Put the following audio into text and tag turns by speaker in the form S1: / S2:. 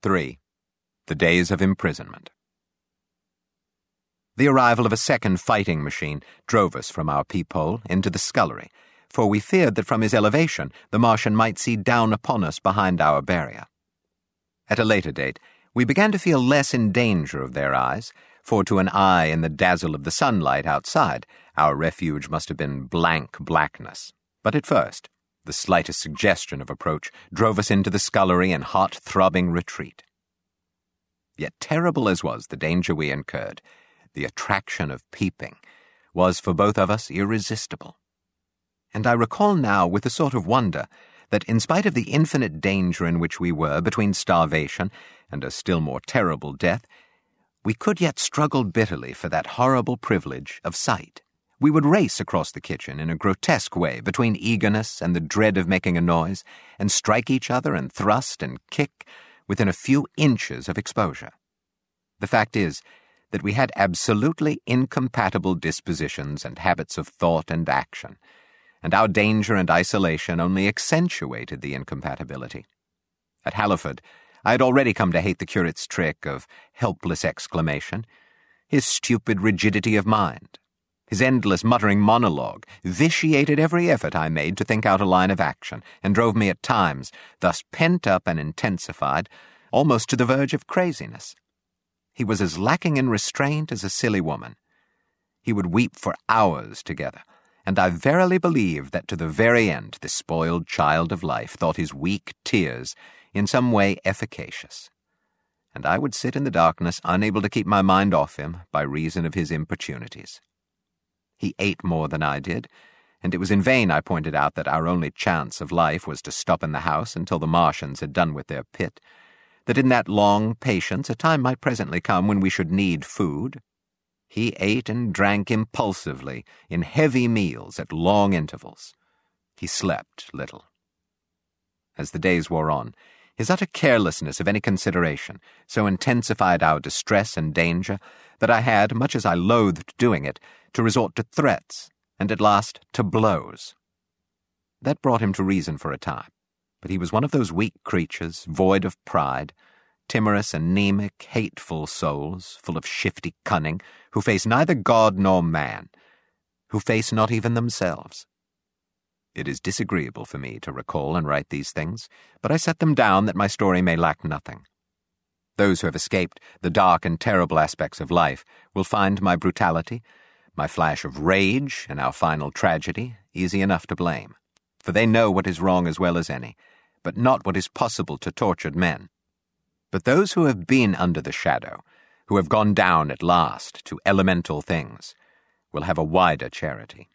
S1: 3. The Days of Imprisonment. The arrival of a second fighting machine drove us from our peephole into the scullery, for we feared that from his elevation the Martian might see down upon us behind our barrier. At a later date, we began to feel less in danger of their eyes, for to an eye in the dazzle of the sunlight outside, our refuge must have been blank blackness. But at first, the slightest suggestion of approach drove us into the scullery in hot, throbbing retreat. Yet terrible as was the danger we incurred, the attraction of peeping was for both of us irresistible. And I recall now with a sort of wonder that in spite of the infinite danger in which we were between starvation and a still more terrible death, we could yet struggle bitterly for that horrible privilege of sight. We would race across the kitchen in a grotesque way between eagerness and the dread of making a noise, and strike each other and thrust and kick within a few inches of exposure. The fact is that we had absolutely incompatible dispositions and habits of thought and action, and our danger and isolation only accentuated the incompatibility. At Halliford, I had already come to hate the curate's trick of helpless exclamation, his stupid rigidity of mind. His endless muttering monologue vitiated every effort I made to think out a line of action, and drove me at times, thus pent up and intensified, almost to the verge of craziness. He was as lacking in restraint as a silly woman. He would weep for hours together, and I verily believe that to the very end this spoiled child of life thought his weak tears in some way efficacious. And I would sit in the darkness unable to keep my mind off him by reason of his importunities. He ate more than I did, and it was in vain I pointed out that our only chance of life was to stop in the house until the Martians had done with their pit, that in that long patience a time might presently come when we should need food. He ate and drank impulsively, in heavy meals at long intervals. He slept little. As the days wore on, his utter carelessness of any consideration so intensified our distress and danger that I had, much as I loathed doing it, to resort to threats, and at last to blows. That brought him to reason for a time, but he was one of those weak creatures, void of pride, timorous, anemic, hateful souls, full of shifty cunning, who face neither God nor man, who face not even themselves. It is disagreeable for me to recall and write these things, but I set them down that my story may lack nothing. Those who have escaped the dark and terrible aspects of life will find my brutality, my flash of rage, and our final tragedy easy enough to blame, for they know what is wrong as well as any, but not what is possible to tortured men. But those who have been under the shadow, who have gone down at last to elemental things, will have a wider charity.